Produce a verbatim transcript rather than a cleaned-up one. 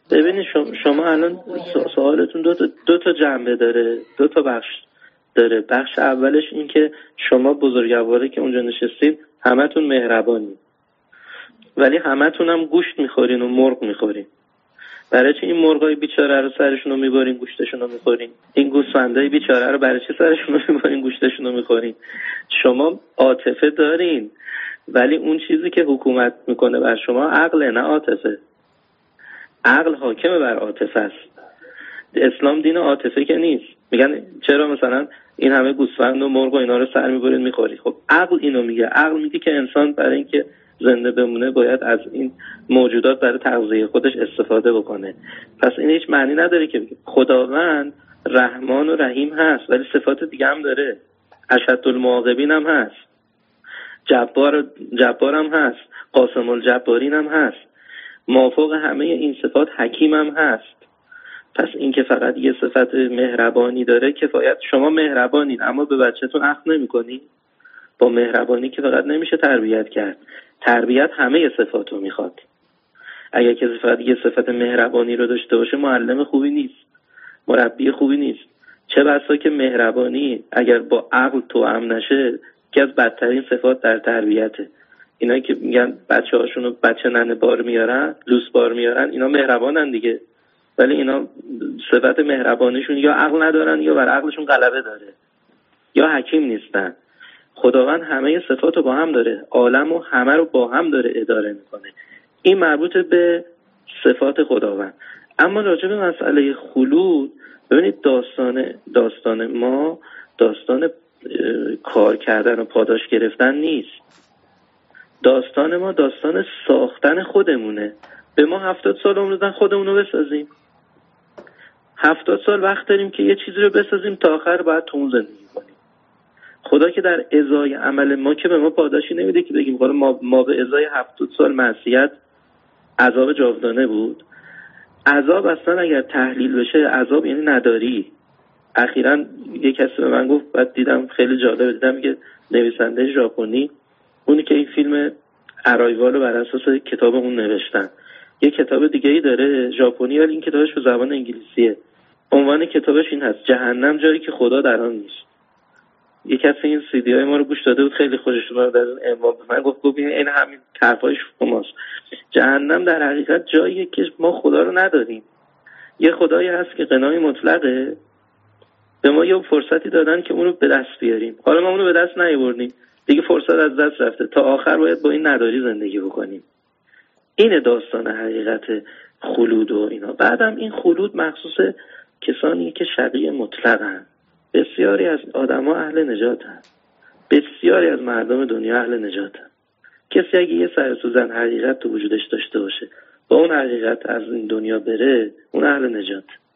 ببینید شما, شما الان سوالتون دو تا, دو تا جنبه داره، دو تا بخش داره. بخش اولش این که شما بزرگواره که اونجا نشستید همتون مهربانی، ولی همتون هم گوشت میخورین و مرغ میخورین. برای چه این مرغای بیچاره رو سرشون رو میبرین گوشتشون رو میخورین؟ این گوسفندای بیچاره رو برای چه سرشون رو میبرین گوشتشون رو میخورین؟ شما عاطفه دارین، ولی اون چیزی که حکومت میکنه بر شما عقل، نه عاطفه. عقل حاکم بر عاطفه است. اسلام دین عاطفه که نیست. میگن چرا مثلا این همه گوسفند و مرغ و اینا رو سر میبرین میخوری؟ خب عقل اینو میگه. عقل میگه که انسان برای اینکه زنده بمونه باید از این موجودات برای تغذیه خودش استفاده بکنه. پس این هیچ معنی نداره که خداوند رحمان و رحیم هست ولی صفات دیگه هم داره. اشد المعاقبین هم هست، جبار جبار هم هست، قاسم الجبارین هم هست، مافوق همه این صفات حکیم هم هست. پس این که فقط یه صفت مهربانی داره کفایت. شما مهربانین اما به بچه‌تون عقل نمی‌کنین. با مهربانی که فقط نمیشه تربیت کرد. تربیت همه صفاتو میخواد. اگر کسی فقط یه صفت مهربانی رو داشته باشه معلم خوبی نیست، مربی خوبی نیست. چه بسا که مهربانی اگر با عقل توأم نشه که از بدترین صفات در تربیته. اینا که میگن بچه‌هاشونو بچه ننه بار میارن، لوس بار میارن، اینا مهربانن دیگه، ولی اینا صفت مهربانیشون یا عقل ندارن یا بر عقلشون غلبه داره یا حکیم نیستن. خداوند همه صفاتو با هم داره، عالم و همه رو با هم داره اداره میکنه. این مربوط به صفات خداوند. اما راجع به مسئله خلود، ببینید داستان داستان ما داستان کار کردن و پاداش گرفتن نیست. داستان ما داستان ساختن خودمونه. به ما هفتاد سال عمر دادن خودمونو بسازیم. هفتاد سال وقت داریم که یه چیزی رو بسازیم تا آخر باید تو اون زندگی کنیم. خدا که در ازای عمل ما که به ما پاداشی نمیده که بگیم ما, ما به ازای هفتاد سال معصیت عذاب جاودانه بود. عذاب اصلا اگر تحلیل بشه عذاب یعنی نداری. اخیراً یک کسی به من گفت، بعد دیدم خیلی جالب، دیدم که نویسنده ژاپنی اونی که این فیلم ارایوال رو بر اساس کتاب اون نوشتن، یه کتاب دیگه ای داره ژاپنی ولی این کتابش به زبان انگلیسیه. عنوان کتابش این هست: جهنم جایی که خدا در آن نیست. یک کسی این سی دی های ما رو گوش داده بود، خیلی خوشش اومد از این عنوان. من گفت گفت این همین حرفای شماست. جهنم در حقیقت جاییه که ما خدا رو نداریم. یه خدایی هست که غنای مطلقه، به ما یه فرصتی دادن که اون رو به دست بیاریم. حالا ما اون رو به دست نیاوردیم، دیگه فرصت از دست رفته، تا آخر باید با این نداری زندگی بکنیم. این داستان حقیقت خلود و اینا. بعدم این خلود مخصوص کسانی که شقی مطلقن. بسیاری از آدما اهل نجاتن، بسیاری از مردم دنیا اهل نجاتن. کسی اگه یه سر سوزن حقیقت تو وجودش داشته باشه، با اون حقیقت از این دنیا بره، اون اهل نجات.